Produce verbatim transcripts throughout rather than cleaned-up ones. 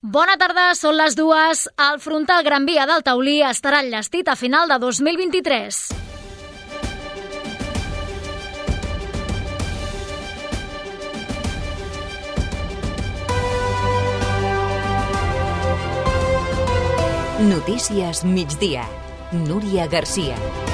Bona tarda, són les dues. El frontal Gran Via del Taulí estarà enllestit a final de dos mil vint-i-tres. Notícies migdia. Núria Garcia.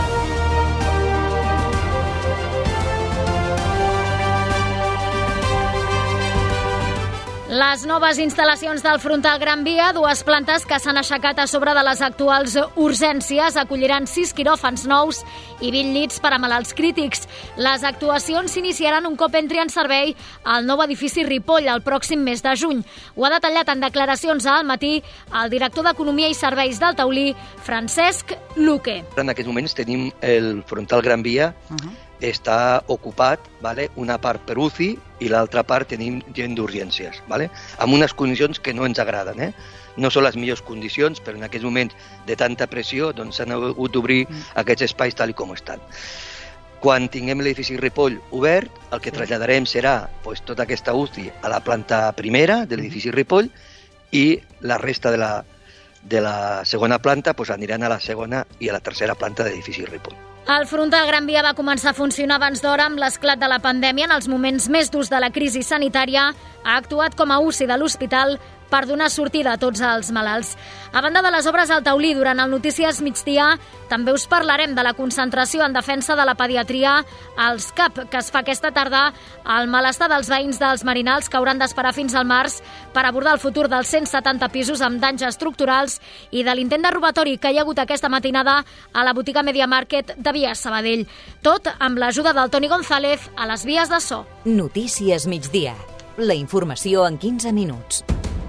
Les noves instal·lacions del frontal Gran Via, dues plantes que s'han aixecat a sobre de les actuals urgències, acolliran sis quiròfans nous i vint llits per a malalts crítics. Les actuacions s'iniciaran un cop entri en servei al nou edifici Ripoll el pròxim mes de juny. Ho ha detallat en declaracions a Al Matí el director d'Economia i Serveis del Taulí, Francesc Luque. En aquests moments tenim el frontal Gran Via, uh-huh. està ocupat, vale? Una part per U C I i l'altra part tenim gent d'urgències, vale? Amb unes condicions que no ens agraden. Eh? No són les millors condicions, però en aquests moments de tanta pressió doncs, s'han hagut d'obrir mm. aquests espais tal com estan. Quan tinguem l'edifici Ripoll obert, el que traslladarem serà pues, tota aquesta U C I a la planta primera de l'edifici Ripoll i la resta de la, de la segona planta pues, aniran a la segona i a la tercera planta de l'edifici Ripoll. El frontal Gran Via va començar a funcionar abans d'hora amb l'esclat de la pandèmia. En els moments més durs de la crisi sanitària ha actuat com a U C I de l'hospital per donar sortida a tots els malalts. A banda de les obres al Taulí, durant el Notícies Migdia també us parlarem de la concentració en defensa de la pediatria als C A P, que es fa aquesta tarda al malestar dels veïns dels Marinals, que hauran d'esperar fins al març per abordar el futur dels cent setanta pisos amb danys estructurals i de l'intent de robatori que hi ha hagut aquesta matinada a la botiga Media Market de Via Sabadell. Tot amb l'ajuda del Toni González a les vies de so. Notícies Migdia. La informació en quinze minuts.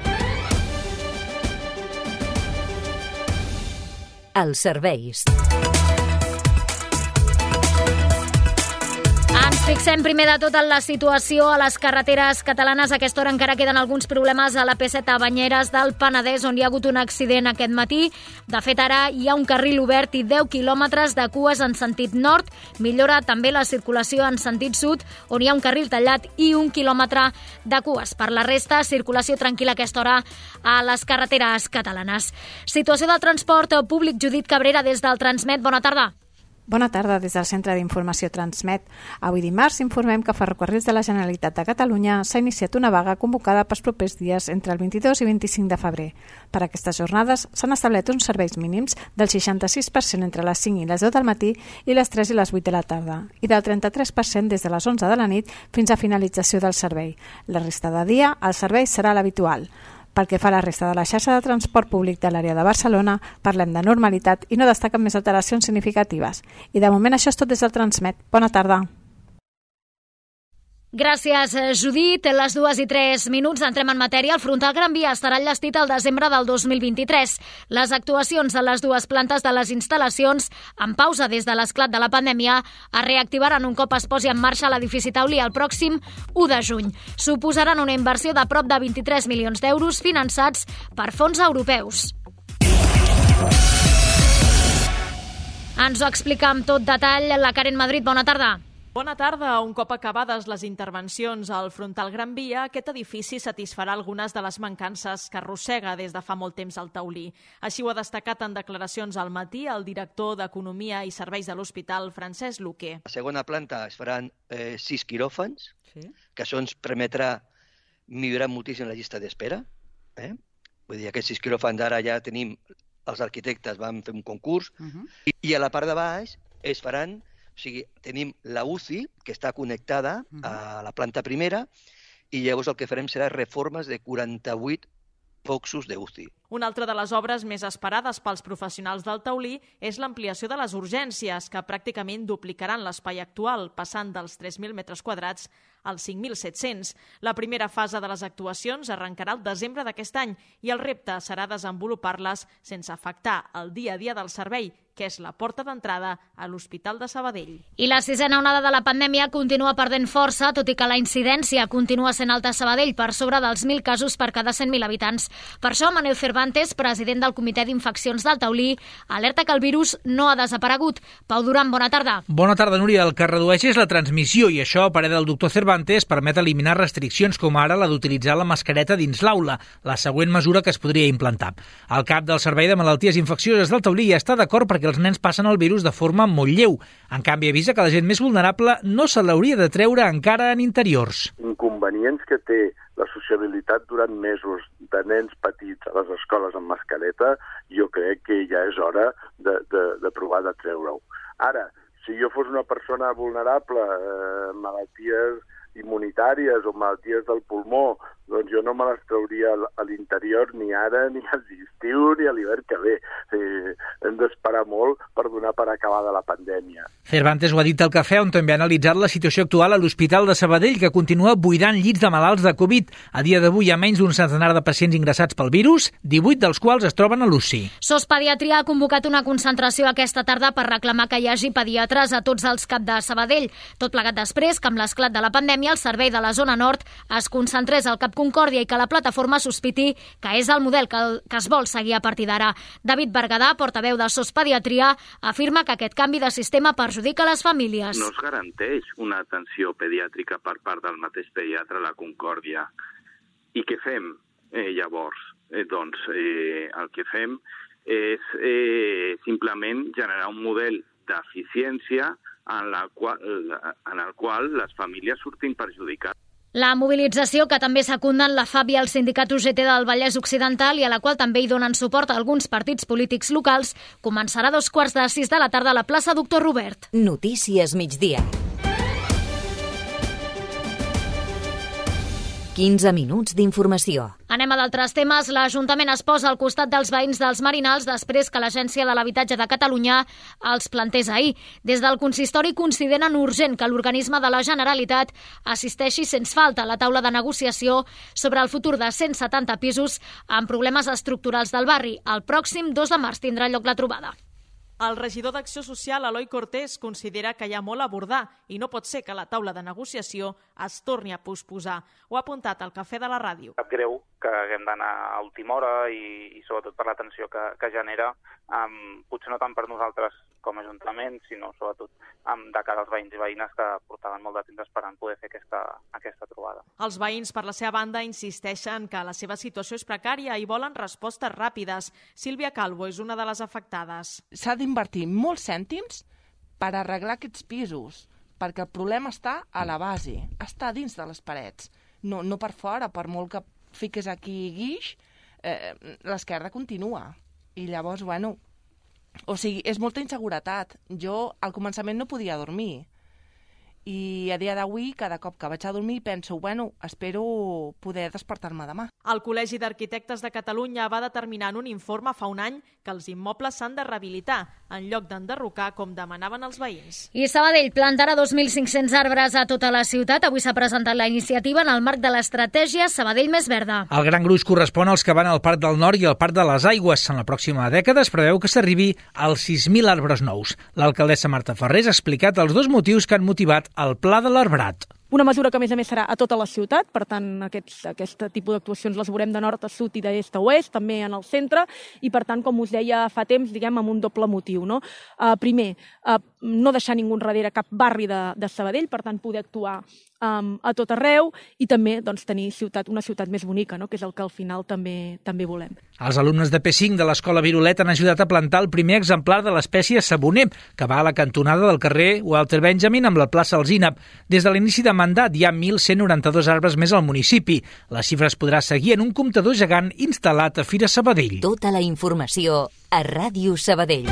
Els serveis. Ens fixem primer de tot en la situació a les carreteres catalanes. A aquesta hora encara queden alguns problemes a la P set a Banyeres del Penedès, on hi ha hagut un accident aquest matí. De fet, ara hi ha un carril obert i deu quilòmetres de cues en sentit nord. Millora també la circulació en sentit sud, on hi ha un carril tallat i un quilòmetre de cues. Per la resta, circulació tranquil·la a aquesta hora a les carreteres catalanes. Situació del transport públic. Judit Cabrera, des del Transmet. Bona tarda. Bona tarda des del Centre d'Informació Transmet. Avui dimarts informem que Ferrocarrils de la Generalitat de Catalunya s'ha iniciat una vaga convocada pels propers dies entre el vint-i-dos i vint-i-cinc de febrer. Per aquestes jornades s'han establert uns serveis mínims del seixanta-sis per cent entre les cinc i les deu del matí i les tres i les vuit de la tarda, i del trenta-tres per cent des de les onze de la nit fins a finalització del servei. La resta de dia el servei serà l'habitual. Pel que fa a la resta de la xarxa de transport públic de l'àrea de Barcelona, parlem de normalitat i no destaquen més alteracions significatives. I de moment això és tot des del Transmet. Bona tarda. Gràcies, Judit. Les dues i tres minuts entrem en matèria. El frontal Gran Via estarà enllestit al desembre del dos mil vint-i-tres. Les actuacions a les dues plantes de les instal·lacions, en pausa des de l'esclat de la pandèmia, es reactivaran un cop es posi en marxa l'edifici Taulí el pròxim u de juny. Suposaran una inversió de prop de vint-i-tres milions d'euros finançats per fons europeus. Ens ho explica amb tot detall la Karen Madrid. Bona tarda. Bona tarda. Un cop acabades les intervencions al frontal Gran Via, aquest edifici satisfarà algunes de les mancances que arrossega des de fa molt temps al Taulí. Així ho ha destacat en declaracions al Matí el director d'Economia i Serveis de l'Hospital, Francesc Luque. A la segona planta es faran eh, sis quiròfans, sí. que això ens permetrà millorar moltíssim la llista d'espera. Eh? Vull dir, aquests sis quiròfans d'ara ja tenim, els arquitectes van fer un concurs, uh-huh. i, i a la part de baix es faran. O sigui, tenim la U C I, que està connectada uh-huh. a la planta primera, i llavors el que farem serà reformes de quaranta-vuit boxos de U C I. Una altra de les obres més esperades pels professionals del Taulí és l'ampliació de les urgències, que pràcticament duplicaran l'espai actual, passant dels tres mil metres quadrats als cinc mil set-cents. La primera fase de les actuacions arrencarà el desembre d'aquest any i el repte serà desenvolupar-les sense afectar el dia a dia del servei, que és la porta d'entrada a l'Hospital de Sabadell. I la sisena onada de la pandèmia continua perdent força, tot i que la incidència continua sent alta a Sabadell, per sobre dels mil casos per cada cent mil habitants. Per això, Manel Cervantes, Cervantes, president del Comitè d'Infeccions del Taulí, alerta que el virus no ha desaparegut. Pau Duran, bona tarda. Bona tarda, Núria. El que redueix és la transmissió i això, a parer del doctor Cervantes, permet eliminar restriccions com ara la d'utilitzar la mascareta dins l'aula, la següent mesura que es podria implantar. El cap del Servei de Malalties Infeccioses del Taulí està d'acord perquè els nens passen el virus de forma molt lleu. En canvi, avisa que la gent més vulnerable no se l'hauria de treure encara en interiors. Inconvenients que té la sociabilitat durant mesos de nens petits a les escoles amb mascareta, jo crec que ja és hora de, de, de provar de treure-ho. Ara, si jo fos una persona vulnerable, eh, malalties immunitàries o malalties del pulmó, doncs jo no me les trauria a l'interior ni ara, ni a l'estiu, ni a l'hivern que ve. Eh, hem d'esperar molt per donar per acabada la pandèmia. Cervantes ho ha dit al Cafè, on també ha analitzat la situació actual a l'Hospital de Sabadell, que continua buidant llits de malalts de Covid. A dia d'avui hi ha menys d'un centenar de pacients ingressats pel virus, divuit dels quals es troben a l'U C I. SOS Pediatria ha convocat una concentració aquesta tarda per reclamar que hi hagi pediatres a tots els C A P de Sabadell. Tot plegat després que amb l'esclat de la pandèmia el servei de la zona nord es concentrés al C A P Concòrdia i que la plataforma sospiti que és el model que, el, que es vol seguir a partir d'ara. David Berguedà, portaveu de SOS Pediatria, afirma que aquest canvi de sistema perjudica les famílies. No es garanteix una atenció pediàtrica per part del mateix pediatre a la Concòrdia. I què fem eh, llavors? Eh, doncs eh, el que fem és eh, simplement generar un model d'eficiència en, la qual, en el qual les famílies surtin perjudicades. La mobilització, que també secunden la F A B i el sindicat U G T del Vallès Occidental i a la qual també hi donen suport alguns partits polítics locals, començarà a dos quarts de sis de la tarda a la plaça Doctor Robert. Notícies migdia. quinze minuts d'informació. Anem a d'altres temes. L'Ajuntament es posa al costat dels veïns dels Marinals després que l'Agència de l'Habitatge de Catalunya els plantés ahir. Des del consistori consideren urgent que l'organisme de la Generalitat assisteixi sense falta a la taula de negociació sobre el futur de cent setanta pisos amb problemes estructurals del barri. El pròxim dos de març tindrà lloc la trobada. El regidor d'Acció Social, Eloi Cortés, considera que hi ha molt a abordar i no pot ser que la taula de negociació es torni a posposar. Ho ha apuntat al Cafè de la Ràdio. Cap greu que haguem d'anar a última hora i, i sobretot per la tensió que, que genera, um, potser no tant per nosaltres com a Ajuntament, sinó sobretot um, de cara als veïns i veïnes que portaven molt de temps esperant poder fer aquesta, aquesta trobada. Els veïns, per la seva banda, insisteixen que la seva situació és precària i volen respostes ràpides. Sílvia Calvo és una de les afectades. S'ha d'invertir molts cèntims per arreglar aquests pisos, perquè el problema està a la base, està dins de les parets, no, no per fora, per molt que fiques aquí guix, eh, l'esquerda continua. I llavors, bueno, o sigui, és molta inseguretat. Jo al començament no podia dormir i a dia d'avui, cada cop que vaig a dormir, penso, bueno, espero poder despertar-me demà. El Col·legi d'Arquitectes de Catalunya va determinar en un informe fa un any que els immobles s'han de rehabilitar en lloc d'enderrocar, com demanaven els veïns. I Sabadell plantarà dos mil cinc-cents arbres a tota la ciutat. Avui s'ha presentat la iniciativa en el marc de l'estratègia Sabadell Més Verda. El gran gruix correspon als que van al Parc del Nord i al Parc de les Aigües. En la pròxima dècada es preveu que s'arribi als sis mil arbres nous. L'alcaldessa Marta Ferrés ha explicat els dos motius que han motivat el Pla de l'Arbrat. Una mesura que, a més a més, serà a tota la ciutat, per tant, aquests, aquest tipus d'actuacions les veurem de nord a sud i d'est a oest, també en el centre, i, per tant, com us deia fa temps, diguem, amb un doble motiu. No? Uh, primer, uh, no deixar ningú enrere cap barri de, de Sabadell, per tant, poder actuar um, a tot arreu, i també doncs, tenir ciutat, una ciutat més bonica, no? Que és el que al final també, també volem. Els alumnes de P cinc de l'Escola Virolet han ajudat a plantar el primer exemplar de l'espècie saboner, que va a la cantonada del carrer Walter Benjamin amb la plaça Alzina. Des de l'inici de mandat hi ha mil cent noranta-dos arbres més al municipi. La xifra es podrà seguir en un comptador gegant instal·lat a Fira Sabadell. Tota la informació a Ràdio Sabadell.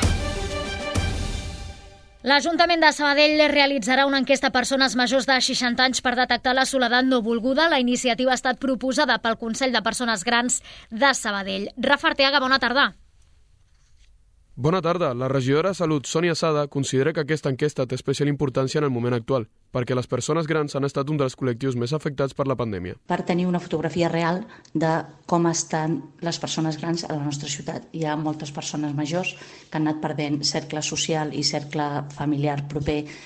L'Ajuntament de Sabadell realitzarà una enquesta a persones majors de seixanta anys per detectar la soledat no volguda. La iniciativa ha estat proposada pel Consell de Persones Grans de Sabadell. Rafa Arteaga, bona tarda. Bona tarda. La regidora de Salut, Sònia Sada, considera que aquesta enquesta té especial importància en el moment actual, perquè les persones grans han estat un dels col·lectius més afectats per la pandèmia. Per tenir una fotografia real de com estan les persones grans a la nostra ciutat. Hi ha moltes persones majors que han anat perdent cercle social i cercle familiar proper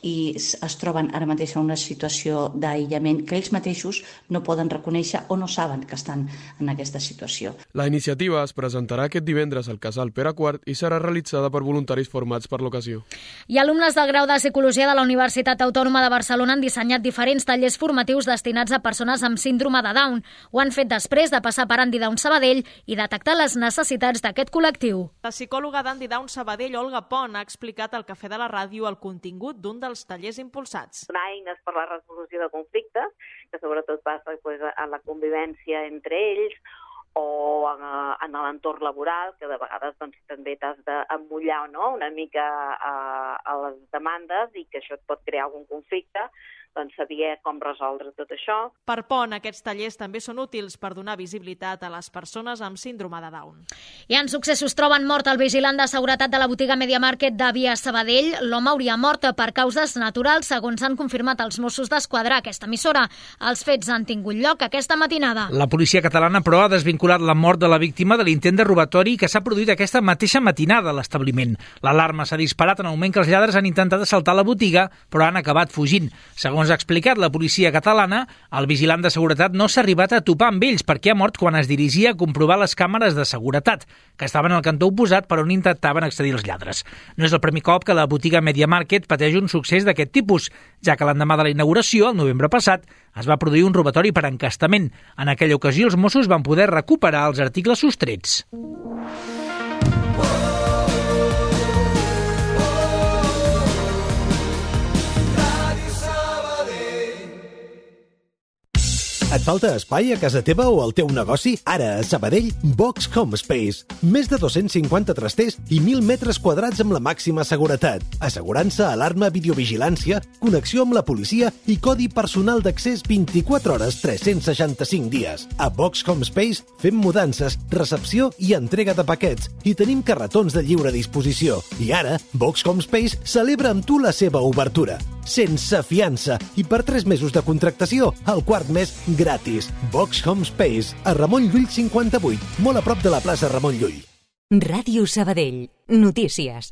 i es troben ara mateix en una situació d'aïllament que ells mateixos no poden reconèixer o no saben que estan en aquesta situació. La iniciativa es presentarà aquest divendres al Casal Pere quart i serà realitzada per voluntaris formats per l'ocasió. I alumnes del grau de Psicologia de la Universitat Autònoma de Barcelona han dissenyat diferents tallers formatius destinats a persones amb síndrome de Down. Ho han fet després de passar per Andy Down Sabadell i detectar les necessitats d'aquest col·lectiu. La psicòloga d'Andy Down Sabadell, Olga Pont, ha explicat al Cafè de la Ràdio el contingut d'un dels tallers impulsats. Donar eines per la resolució de conflictes, que sobretot passa pues, a la convivència entre ells, o en l'entorn laboral, que de vegades doncs, també t'has d'emmullar no? una mica a, a les demandes i que això et pot crear algun conflicte, doncs saber com resoldre tot això. Per Pont, aquests tallers també són útils per donar visibilitat a les persones amb síndrome de Down. I en successos troben mort el vigilant de seguretat de la botiga Media Market de Via Sabadell. L'home hauria mort per causes naturals, segons han confirmat els Mossos d'Esquadra a aquesta emissora. Els fets han tingut lloc aquesta matinada. La policia catalana, però, ha desvinculat la mort de la víctima de l'intent de robatori que s'ha produït aquesta mateixa matinada a l'establiment. L'alarma s'ha disparat en el moment que els lladres han intentat assaltar la botiga, però han acabat fugint. Segons ha explicat la policia catalana, el vigilant de seguretat no s'ha arribat a topar amb ells perquè ha mort quan es dirigia a comprovar les càmeres de seguretat, que estaven al cantó oposat per on intentaven accedir els lladres. No és el primer cop que la botiga Media Market pateix un succés d'aquest tipus, ja que l'endemà de la inauguració, el novembre passat, es va produir un robatori per encastament. En aquella ocasió, els Mossos van poder recuperar els articles sostrets. Et falta espai a casa teva o al teu negoci? Ara, a Sabadell, Box Home Space. Més de dos-cents cinquanta trasters i mil metres quadrats amb la màxima seguretat. Assegurança, alarma, videovigilància, connexió amb la policia i codi personal d'accés vint-i-quatre hores, tres-cents seixanta-cinc dies. A Box Home Space fem mudances, recepció i entrega de paquets i tenim carretons de lliure disposició. I ara, Box Home Space celebra amb tu la seva obertura. Sense fiança i per tres mesos de contractació, el quart mes gratis. Box Home Space, a Ramon Llull cinquanta-vuit, molt a prop de la plaça Ramon Llull. Ràdio Sabadell. Notícies.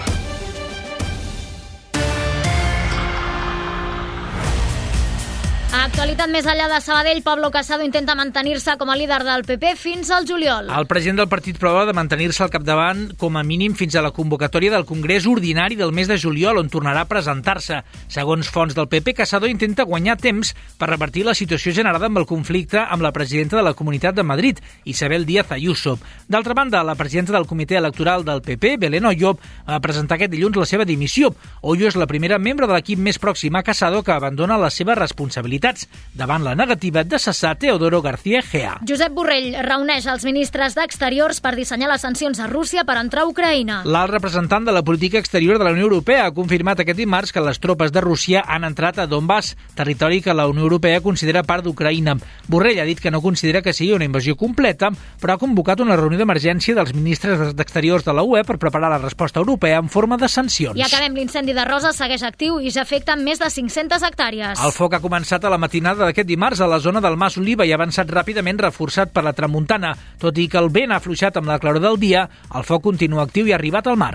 A actualitat més enllà de Sabadell, Pablo Casado intenta mantenir-se com a líder del P P fins al juliol. El president del partit prova de mantenir-se al capdavant com a mínim fins a la convocatòria del Congrés Ordinari del mes de juliol, on tornarà a presentar-se. Segons fonts del P P, Casado intenta guanyar temps per revertir la situació generada amb el conflicte amb la presidenta de la Comunitat de Madrid, Isabel Díaz Ayuso. D'altra banda, la presidenta del comitè electoral del P P, Belén Hoyo, va presentar aquest dilluns la seva dimissió. Hoyo és la primera membre de l'equip més pròxim a Casado que abandona la seva responsabilitat davant la negativa de cessar Teodoro García Egea. Josep Borrell reuneix els ministres d'Exteriors per dissenyar les sancions a Rússia per entrar a Ucraïna. L'alt representant de la política exterior de la Unió Europea ha confirmat aquest dimarts que les tropes de Rússia han entrat a Donbass, territori que la Unió Europea considera part d'Ucraïna. Borrell ha dit que no considera que sigui una invasió completa, però ha convocat una reunió d'emergència dels ministres d'Exteriors de la U E per preparar la resposta europea en forma de sancions. I acabem, l'incendi de Roses segueix actiu i ja afecta més de cinc-centes hectàrees. El foc ha començat a la matinada d'aquest dimarts a la zona del Mas Oliva i ha avançat ràpidament reforçat per la tramuntana. Tot i que el vent ha afluixat amb la claror del dia, el foc continua actiu i ha arribat al mar.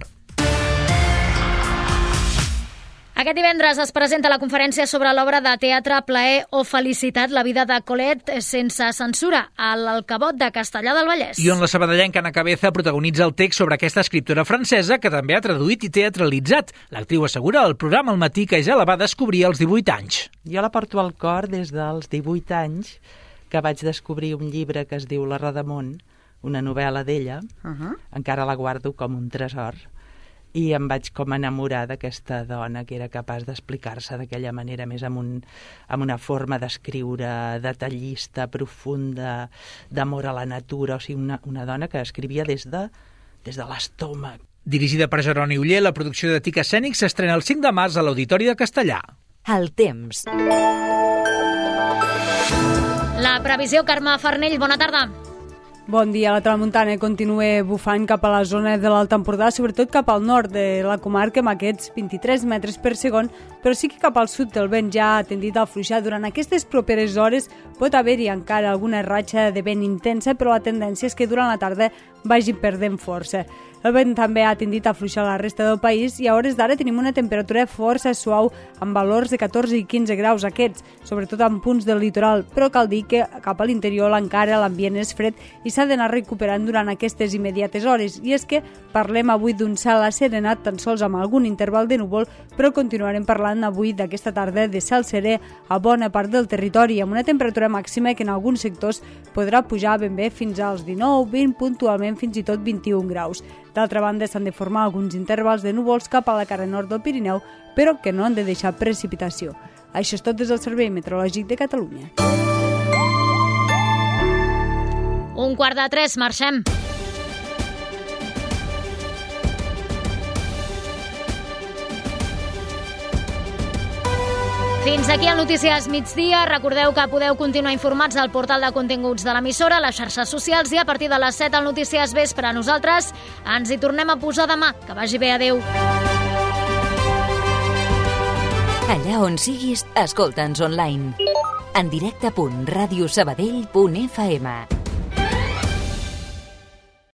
Aquest divendres es presenta la conferència sobre l'obra de teatre Plaer o Felicitat, la vida de Colette sense censura, a l'Alcavot de Castellar del Vallès. I on la sabadellenca Ana Cabeza protagonitza el text sobre aquesta escriptora francesa que també ha traduït i teatralitzat. L'actriu assegura al programa al matí que ja la va descobrir als divuit anys. Jo la porto al cor des dels divuit anys, que vaig descobrir un llibre que es diu La Redamont, una novel·la d'ella, uh-huh. Encara la guardo com un tresor, i em vaig com enamorar d'aquesta dona que era capaç d'explicar-se d'aquella manera, més amb, un, amb una forma d'escriure detallista, profunda, d'amor a la natura, o sigui, una, una dona que escrivia des de, des de l'estómac. Dirigida per Jeroni Uller, la producció de Tic Escènic s'estrena el cinc de març a l'Auditori de Castellar. El temps. La previsió, Carme Farnell, bona tarda. Bon dia. La tramuntana continua bufant cap a la zona de l'Alt Empordà, sobretot cap al nord de la comarca amb aquests vint-i-tres metres per segon, però sí que cap al sud el vent ja ha tendit a afluixar. Durant aquestes properes hores pot haver-hi encara alguna ratxa de vent intensa, però la tendència és que durant la tarda vagi perdent força. El vent també ha tendit a afluixar a la resta del país i a hores d'ara tenim una temperatura força suau amb valors de catorze i quinze graus aquests, sobretot en punts del litoral, però cal dir que cap a l'interior encara l'ambient és fred i s'ha d'anar recuperant durant aquestes immediates hores. I és que parlem avui d'un cel asserenat tan sols amb algun interval de núvol, però continuarem parlant avui d'aquesta tarda de cel serè a bona part del territori, amb una temperatura màxima que en alguns sectors podrà pujar ben bé fins als dinou, vint, puntualment fins i tot vint-i-un graus. D'altra banda, s'han de formar alguns intervals de núvols cap a la cara nord del Pirineu, però que no han de deixar precipitació. Això és tot des del Servei Meteorològic de Catalunya. Un quart de tres, marxem. Fins aquí el Notícies Migdia. Recordeu que podeu continuar informats al portal de continguts de l'emissora, a les xarxes socials i a partir de les set al Notícies Vespre. Nosaltres ens hi tornem a posar demà. Que vagi bé, adeu. Allà on siguis, escolta'ns online. En directe punt radiosabadell punt f m.